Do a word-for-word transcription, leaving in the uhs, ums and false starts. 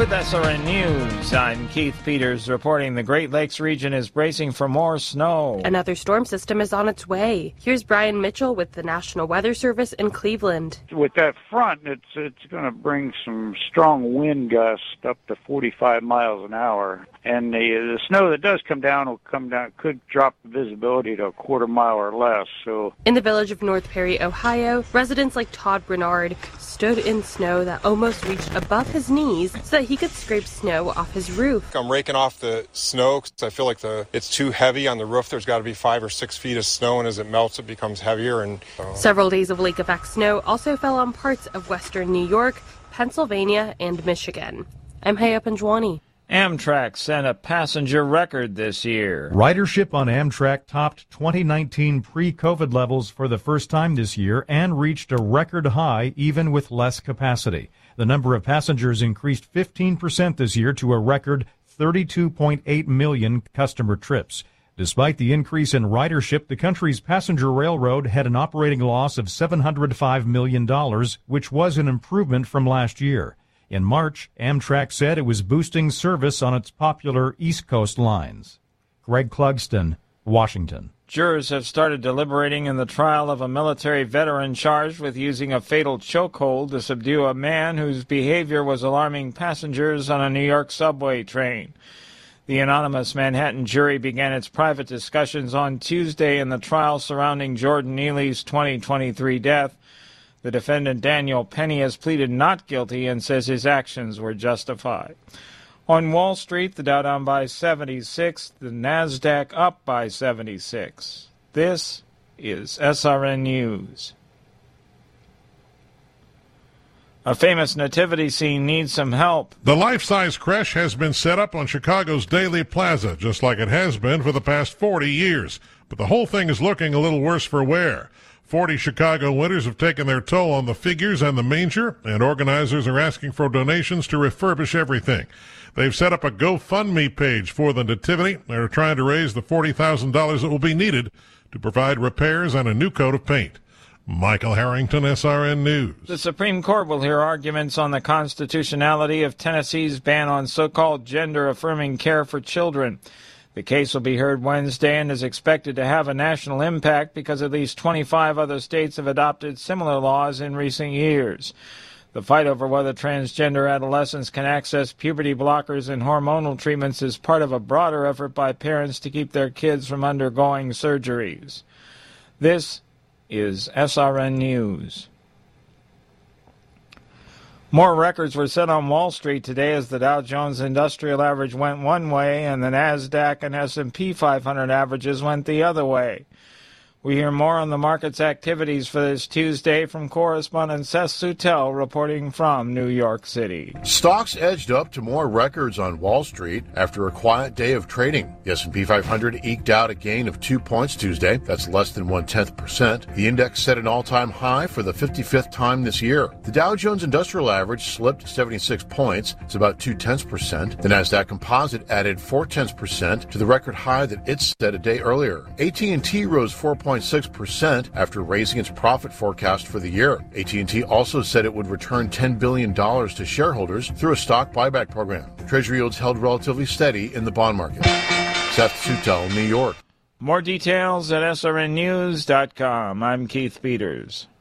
With S R N News, I'm Keith Peters reporting the Great Lakes region is bracing for more snow. Another storm system is on its way. Here's Brian Mitchell with the National Weather Service in Cleveland. With that front, it's it's going to bring some strong wind gusts up to forty-five miles an hour. And the, the snow that does come down will come down, could drop the visibility to a quarter mile or less. So, in the village of North Perry, Ohio, residents like Todd Bernard stood in snow that almost reached above his knees so that he could scrape snow off his roof. I'm raking off the snow because I feel like the it's too heavy on the roof. There's got to be five or six feet of snow, and as it melts, it becomes heavier. And uh... Several days of lake effect snow also fell on parts of western New York, Pennsylvania, and Michigan. I'm Haya Panjwani. Amtrak set a passenger record this year. Ridership on Amtrak topped twenty nineteen pre-COVID levels for the first time this year and reached a record high even with less capacity. The number of passengers increased fifteen percent this year to a record thirty-two point eight million customer trips. Despite the increase in ridership, the country's passenger railroad had an operating loss of seven hundred five million dollars, which was an improvement from last year. In March, Amtrak said it was boosting service on its popular East Coast lines. Greg Clugston, Washington. Jurors have started deliberating in the trial of a military veteran charged with using a fatal chokehold to subdue a man whose behavior was alarming passengers on a New York subway train. The anonymous Manhattan jury began its private discussions on Tuesday in the trial surrounding Jordan Neely's twenty twenty-three death. The defendant, Daniel Penny, has pleaded not guilty and says his actions were justified. On Wall Street, the Dow down by seventy-six, the NASDAQ up by seventy-six. This is S R N News. A famous nativity scene needs some help. The life-size creche has been set up on Chicago's Daley Plaza, just like it has been for the past forty years. But the whole thing is looking a little worse for wear. Forty Chicago winters have taken their toll on the figures and the manger, and organizers are asking for donations to refurbish everything. They've set up a GoFundMe page for the nativity. They're trying to raise the forty thousand dollars that will be needed to provide repairs and a new coat of paint. Michael Harrington, S R N News. The Supreme Court will hear arguments on the constitutionality of Tennessee's ban on so-called gender-affirming care for children. The case will be heard Wednesday and is expected to have a national impact because at least twenty-five other states have adopted similar laws in recent years. The fight over whether transgender adolescents can access puberty blockers and hormonal treatments is part of a broader effort by parents to keep their kids from undergoing surgeries. This is S R N News. More records were set on Wall Street today as the Dow Jones Industrial Average went one way and the NASDAQ and S and P five hundred averages went the other way. We hear more on the market's activities for this Tuesday from correspondent Seth Sutel reporting from New York City. Stocks edged up to more records on Wall Street after a quiet day of trading. The S and P five hundred eked out a gain of two points Tuesday. That's less than one-tenth percent. The index set an all-time high for the fifty-fifth time this year. The Dow Jones Industrial Average slipped seventy-six points. It's about two-tenths percent. The NASDAQ Composite added four-tenths percent to the record high that it set a day earlier. A T and T rose four point six percent after raising its profit forecast for the year. A T and T also said it would return ten billion dollars to shareholders through a stock buyback program. Treasury yields held relatively steady in the bond market. Seth Sutel, New York. More details at S R N news dot com. I'm Keith Peters.